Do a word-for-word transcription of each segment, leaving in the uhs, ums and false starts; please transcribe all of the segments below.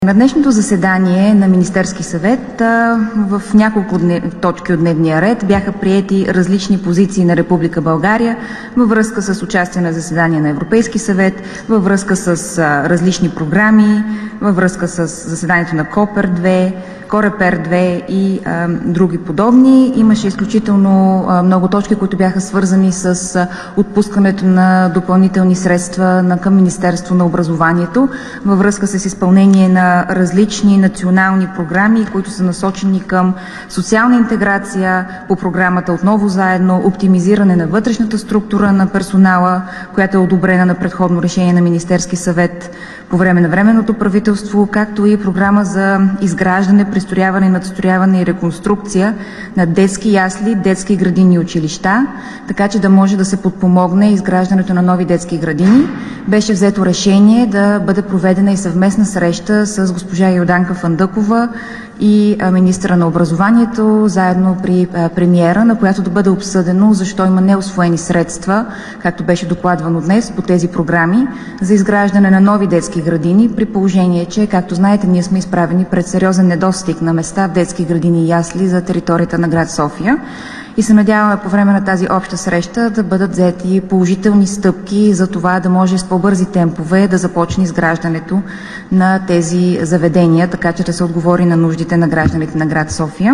На днешното заседание на Министерски съвет в няколко точки от дневния ред бяха приети различни позиции на Република България във връзка с участие на заседание на Европейски съвет, във връзка с различни програми, във връзка с заседанието на КОПЕР две, Корепер две и а, други подобни. Имаше изключително а, много точки, които бяха свързани с а, отпускането на допълнителни средства на, към Министерство на образованието във връзка с изпълнение на различни национални програми, които са насочени към социална интеграция по програмата Отново заедно, оптимизиране на вътрешната структура на персонала, която е одобрена на предходно решение на Министерски съвет по време на временното правителство, както и програма за изграждане, пристрояване, надстрояване и реконструкция на детски ясли, детски градини и училища, така че да може да се подпомогне изграждането на нови детски градини. Беше взето решение да бъде проведена и съвместна среща с госпожа Йорданка Фандъкова и министъра на образованието, заедно при премиера, на която да бъде обсъдено защо има неусвоени средства, както беше докладвано днес по тези програми, за изграждане на нови детски градини, при положение, че, както знаете, ние сме изправени пред сериозен недостиг на места в детски градини и ясли за територията на град София. И се надяваме по време на тази обща среща да бъдат взети положителни стъпки за това да може с по-бързи темпове да започне изграждането на тези заведения, така че да се отговори на нуждите на гражданите на град София.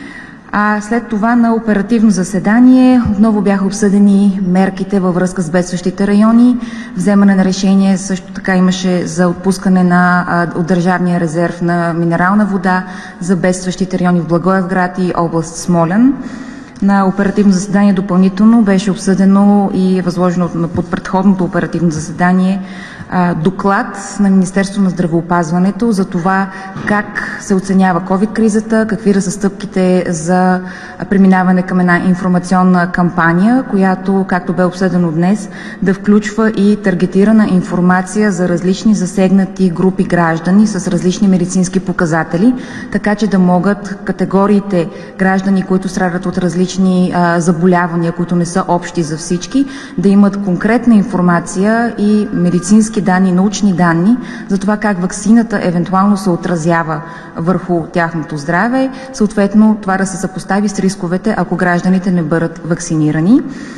А след това на оперативно заседание отново бяха обсъдени мерките във връзка с бедстващите райони. Вземане на решение също така имаше за отпускане на, от Държавния резерв на минерална вода за бедстващите райони в Благоевград и област Смолян. На оперативно заседание допълнително беше обсъдено и възложено под предходното оперативно заседание доклад на Министерството на здравеопазването за това как се оценява ковид-кризата, какви да са стъпките за преминаване към една информационна кампания, която, както бе обсъдено днес, да включва и таргетирана информация за различни засегнати групи граждани с различни медицински показатели, така че да могат категориите граждани, които страдат от различни а, заболявания, които не са общи за всички, да имат конкретна информация и медицински данни, научни данни за това как ваксината евентуално се отразява върху тяхното здраве, съответно това да се съпостави с рисковете, ако гражданите не бъдат вакцинирани.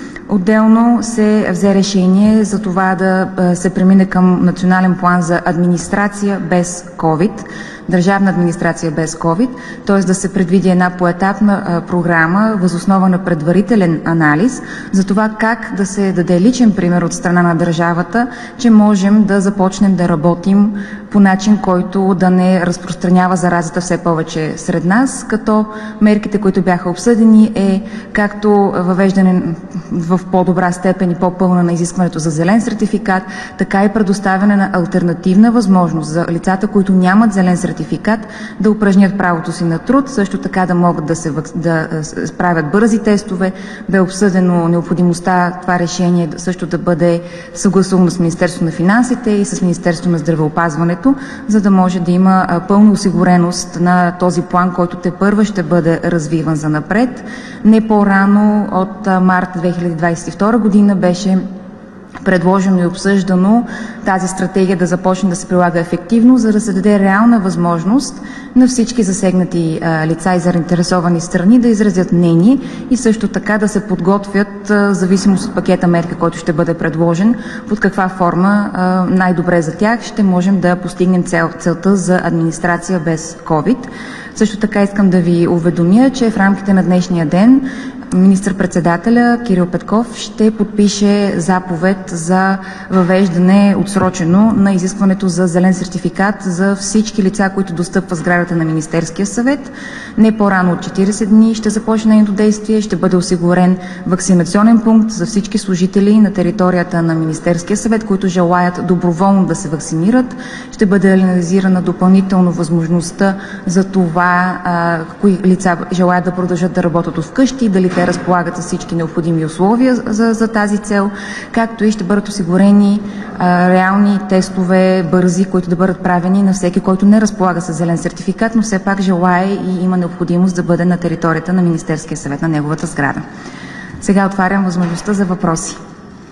Отделно се взе решение за това да се премине към национален план за администрация без ковид, държавна администрация без ковид, т.е. да се предвиди една поетапна програма въз основа на предварителен анализ за това как да се даде личен пример от страна на държавата, че можем да започнем да работим по начин, който да не разпространява заразата все повече сред нас, като мерките, които бяха обсъдени, е както въвеждане в по-добра степен и по-пълна на изискването за зелен сертификат, така и предоставяне на алтернативна възможност за лицата, които нямат зелен сертификат, да упражнят правото си на труд, също така да могат да се да правят бързи тестове. Бе обсъдено необходимостта това решение също да бъде съгласувано с Министерството на финансите и с Министерството на здравеопазването, за да може да има пълна осигуреност на този план, който тепърва ще бъде развиван за напред. Не по-рано от март две хиляди двадесет и втора година беше предложено и обсъждано тази стратегия да започне да се прилага ефективно, за да се даде реална възможност на всички засегнати а, лица и заинтересовани страни да изразят мнение и също така да се подготвят, а, в зависимост от пакета мерки, който ще бъде предложен, под каква форма а, най-добре за тях ще можем да постигнем цел, целта за администрация без ковид. Също така искам да ви уведомя, че в рамките на днешния ден министър-председателя Кирил Петков ще подпише заповед за въвеждане отсрочено на изискването за зелен сертификат за всички лица, които достъпват сградата на Министерския съвет. Не по-рано от четиридесет дни ще започне нейното действие, ще бъде осигурен вакцинационен пункт за всички служители на територията на Министерския съвет, които желаят доброволно да се вакцинират. Ще бъде анализирана допълнително възможността за това, а, кои лица желаят да продължат да работят от вкъщи, дали те разполагат с всички необходими условия за, за тази цел, както и ще бъдат осигурени а, реални тестове, бързи, които да бъдат правени на всеки, който не разполага с зелен сертификат, но все пак желае и има необходимост да бъде на територията на Министерския съвет, на неговата сграда. Сега отварям възможността за въпроси.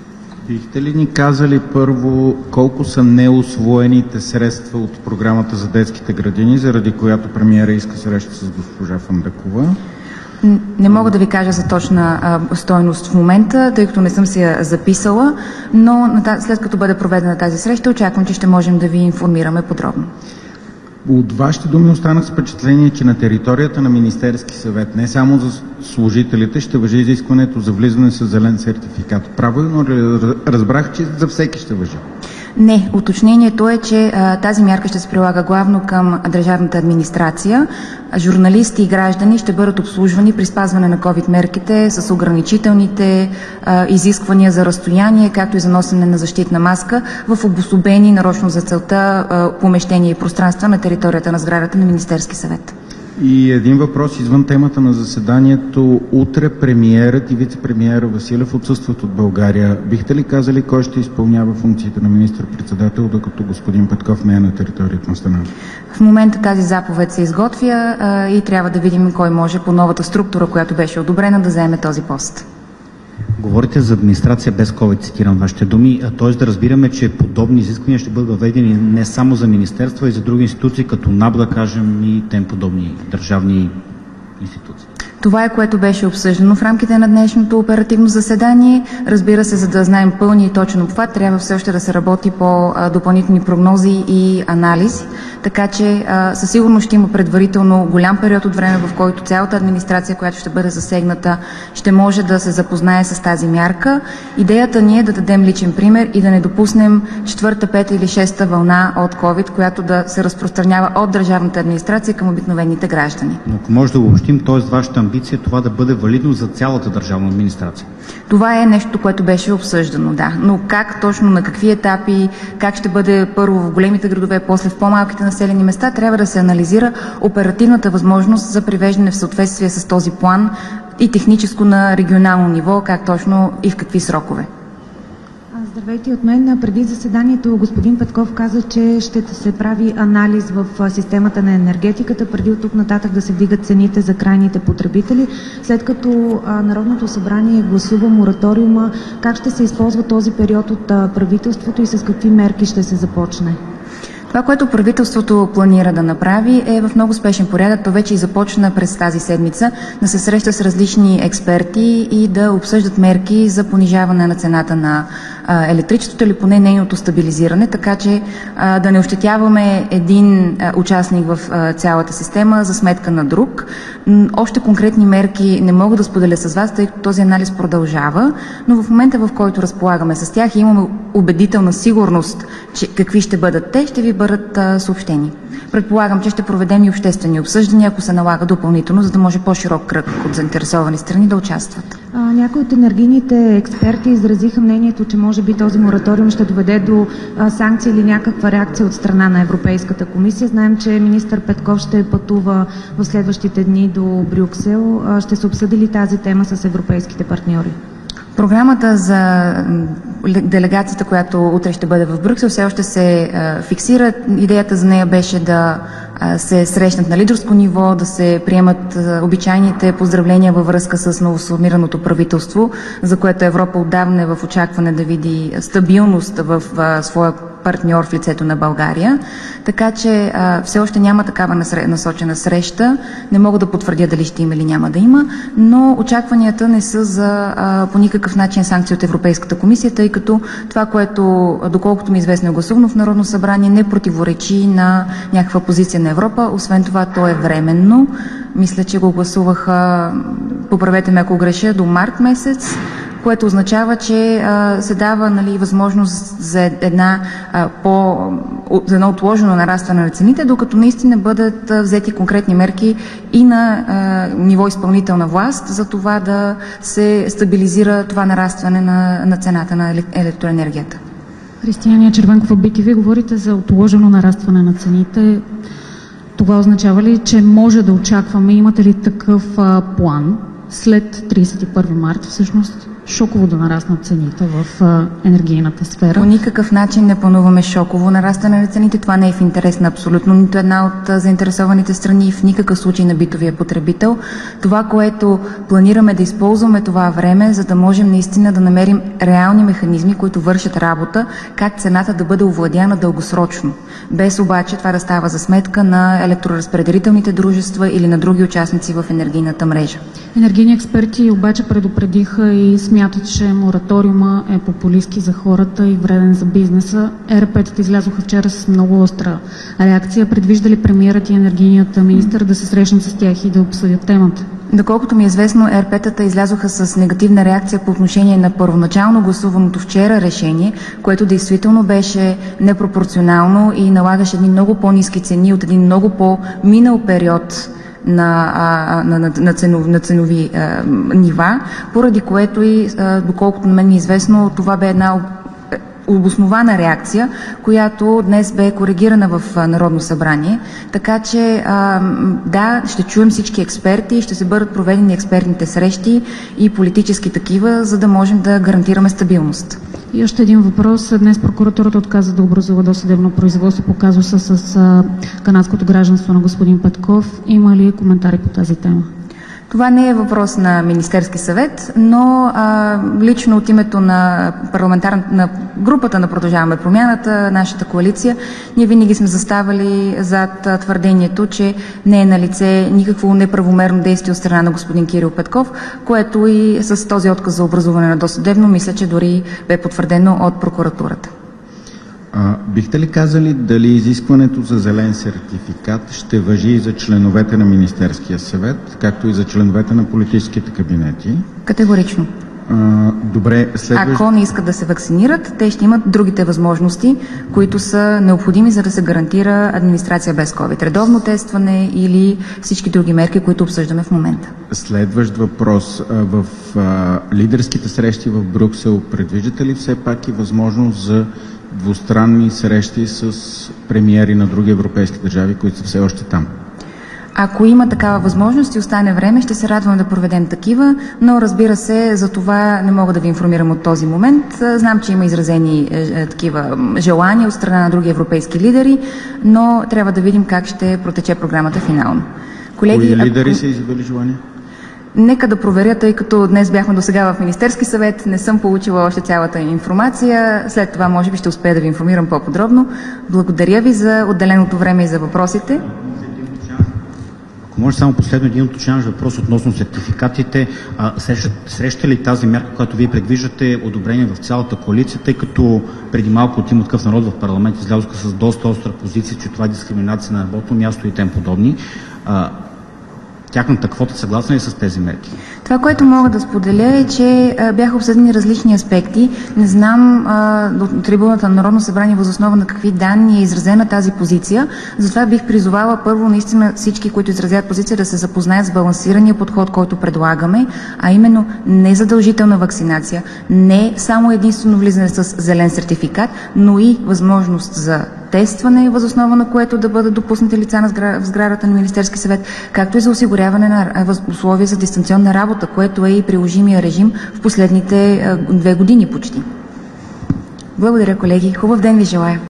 Бихте ли ни казали първо колко са неусвоените средства от програмата за детските градини, заради която премиера иска среща с госпожа Фандъкова? Не мога да ви кажа за точна а, стойност в момента, тъй като не съм си я записала, но след като бъде проведена тази среща, очаквам, че ще можем да ви информираме подробно. От вашите думи останах с впечатление, че на територията на Министерски съвет, не само за служителите, ще важи изискването за влизане с зелен сертификат. Правилно разбрах, че за всеки ще важи? Не, уточнението е, че а, тази мярка ще се прилага главно към държавната администрация. Журналисти и граждани ще бъдат обслужвани при спазване на ковид мерките с ограничителните а, изисквания за разстояние, както и за носене на защитна маска в обособени нарочно за целта а, помещения и пространства на територията на сградата на Министерски съвет. И един въпрос извън темата на заседанието. Утре премиерът и вице-премиера Василев отсъстват от България. Бихте ли казали кой ще изпълнява функциите на министър-председател, докато господин Петков не е на територията на страната? В момента тази заповед се изготвя а, и трябва да видим кой може по новата структура, която беше одобрена, да заеме този пост. Говорите за администрация без ковид, цитирам вашите думи, т.е. да разбираме, че подобни изисквания ще бъдат въведени не само за министерства, и за други институции, като НАП, да кажем, и тем подобни държавни институции. Това е, което беше обсъждано в рамките на днешното оперативно заседание. Разбира се, за да знаем пълния и точен обхват, трябва все още да се работи по а, допълнителни прогнози и анализ. Така че а, със сигурност ще има предварително голям период от време, в който цялата администрация, която ще бъде засегната, ще може да се запознае с тази мярка. Идеята ни е да дадем личен пример и да не допуснем четвърта, пета или шеста вълна от COVID, която да се разпространява от държавната администрация към обикновените граждани. Но ако може да обобщим, т.е. вашата амбиция това да бъде валидно за цялата държавна администрация. Това е нещо, което беше обсъждано, да. Но как точно, на какви етапи, как ще бъде първо в големите градове, после в по-малките населени места, трябва да се анализира оперативната възможност за привеждане в съответствие с този план и техническо на регионално ниво, как точно и в какви срокове. Здравейте от мен. Преди заседанието господин Петков каза, че ще се прави анализ в системата на енергетиката, преди от тук нататък да се вдигат цените за крайните потребители. След като Народното събрание гласува мораториума, как ще се използва този период от правителството и с какви мерки ще се започне? Това, което правителството планира да направи, е в много спешен порядък. То вече и започна през тази седмица да се среща с различни експерти и да обсъждат мерки за понижаване на цената на а, електричеството или поне нейното стабилизиране, така че а, да не ощетяваме един а, участник в а, цялата система за сметка на друг. М, още конкретни мерки не мога да споделя с вас, тъй като този анализ продължава, но в момента, в който разполагаме с тях и имаме убедителна сигурност, че какви ще бъдат те, ще ви бъдат а, съобщени. Предполагам, че ще проведем и обществени обсъждания, ако се налага допълнително, за да може по-широк кръг от заинтересовани страни да участват. А, някои от енергийните експерти изразиха мнението, че може би този мораториум ще доведе до а, санкции или някаква реакция от страна на Европейската комисия. Знаем, че министър Петков ще пътува в следващите дни до Брюксел. А, ще се обсъди ли тази тема с европейските партньори? Програмата за делегацията, която утре ще бъде в Брюксел, все още се а, фиксира. Идеята за нея беше да а, се срещнат на лидерско ниво, да се приемат а, обичайните поздравления във връзка с новосформираното правителство, за което Европа отдавна е в очакване да види стабилност в а, своя партньор в лицето на България. Така че а, все още няма такава насочена среща. Не мога да потвърдя дали ще има или няма да има, но очакванията не са за а, по никакъв начин санкции от Европейската комисия, тъй като това, което доколкото ми известно е гласувано в Народно събрание, не противоречи на някаква позиция на Европа. Освен това, то е временно. Мисля, че го гласуваха, поправете ме ако греша, до март месец, което означава, че а, се дава, нали, възможност за една а, по, за едно отложено нарастване на цените, докато наистина бъдат а, взети конкретни мерки и на а, ниво изпълнителна власт, за това да се стабилизира това нарастване на, на цената на електроенергията. Християния Червенков от Би Ти Ви, говорите за отложено нарастване на цените. Това означава ли, че може да очакваме, имате ли такъв а, план след тридесет и първи март всъщност? шоково да нараснат цените в а, енергийната сфера. По никакъв начин не плануваме шоково нарастване на цените. Това не е в интерес на абсолютно нито една от а, заинтересованите страни и в никакъв случай на битовия потребител. Това, което планираме да използваме това време, за да можем наистина да намерим реални механизми, които вършат работа, как цената да бъде овладяна дългосрочно. Без обаче това да става за сметка на електроразпределителните дружества или на други участници в енергийната мрежа. Енергийни експерти обаче предупредиха и смятат, че мораториума е популистки за хората и вреден за бизнеса. Е Ер Пе-тата излязоха вчера с много остра реакция. Предвижда ли премиерът и енергийният министър да се срещнат с тях и да обсъдят темата? Доколкото ми е известно, Е Ер Пе-тата излязоха с негативна реакция по отношение на първоначално гласуваното вчера решение, което действително беше непропорционално и налагаше едни много по-ниски цени от един много по-минал период на, на, на, на, ценов, на ценови а, нива, поради което и, а, доколкото на мен е известно, това бе една обоснована реакция, която днес бе коригирана в Народно събрание. Така че, а, да, ще чуем всички експерти, ще се бъдат проведени експертните срещи и политически такива, за да можем да гарантираме стабилност. И още един въпрос. Днес прокуратурата отказа да образува досъдебно производство по казуса с а, канадското гражданство на господин Петков. Има ли коментари по тази тема? Това не е въпрос на Министерски съвет, но а, лично от името на парламентарната на групата на Продължаваме промяната, нашата коалиция, ние винаги сме заставали зад а, твърдението, че не е налице никакво неправомерно действие от страна на господин Кирил Петков, което и с този отказ за образуване на досъдебно, мисля, че дори бе потвърдено от прокуратурата. А, бихте ли казали дали изискването за зелен сертификат ще важи и за членовете на Министерския съвет, както и за членовете на политическите кабинети? Категорично. А, добре, следващ... Ако не искат да се вакцинират, те ще имат другите възможности, които са необходими, за да се гарантира администрация без ковид. Редовно тестване или всички други мерки, които обсъждаме в момента. Следващ въпрос. В а, лидерските срещи в Брюксел предвиждате ли все пак и възможност за двустранни срещи с премиери на други европейски държави, които са все още там? Ако има такава възможност и остане време, ще се радвам да проведем такива, но разбира се, за това не мога да ви информирам от този момент. Знам, че има изразени е, такива желания от страна на други европейски лидери, но трябва да видим как ще протече програмата финално. Колеги, Кои лидери ако... са изявили желания? Нека да проверя, тъй като днес бяхме до сега в Министерски съвет, не съм получила още цялата информация. След това може би ще успея да ви информирам по-подробно. Благодаря ви за отделеното време и за въпросите. Ако може само последно един уточняващ въпрос относно сертификатите. Среща, среща ли тази мярка, която вие предвиждате, одобрение в цялата коалиция, тъй като преди малко от Има такъв народ в парламент излязоха с доста остра позиция, че това е дискриминация на работно място и тем подобни. Тяхната квота съгласна ли с тези мерки? Това, което мога да споделя е, че а, бяха обсъдени различни аспекти. Не знам а, от трибуната на Народно събрание въз основа на какви данни е изразена тази позиция. Затова бих призовала първо наистина всички, които изразят позиция, да се запознаят с балансирания подход, който предлагаме, а именно незадължителна вакцинация, не само единствено влизане с зелен сертификат, но и възможност за тестване, въз основа на което да бъдат допуснати лица на сграда, в сградата на Министерски съвет, както и за осигуряване на условия за дистанционна работа, което е и приложимия режим в последните две години почти. Благодаря, колеги. Хубав ден ви желая.